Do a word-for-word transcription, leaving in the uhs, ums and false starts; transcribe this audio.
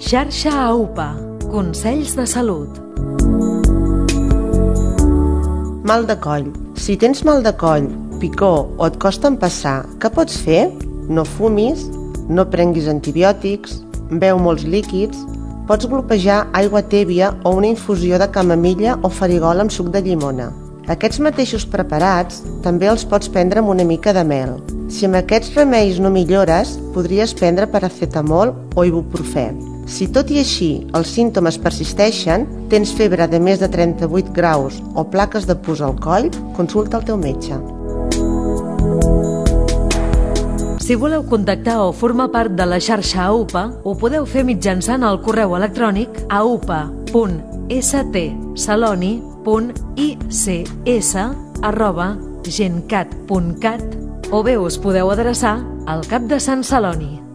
Xarxa A U P A. Consells de salut. Mal de coll. Si tens mal de coll, picor o et costa empassar, què pots fer? No fumis, no prenguis antibiòtics, beu molts líquids, pots glopejar aigua tèbia o una infusió de camamilla o farigol amb suc de llimona. Aquests mateixos preparats també els pots prendre amb una mica de mel. Si amb aquests remeis no millores, podries prendre paracetamol o ibuprofè. Si tot i així els símptomes persisteixen, tens febre de més de trenta-vuit graus o plaques de pus al coll, consulta el teu metge. Si voleu contactar o formar part de la xarxa A U P A, ho podeu fer mitjançant el correu electrònic a u p a punt s t saloni punt i c s arroba gencat punt cat o bé us podeu adreçar al cap de Sant Celoni.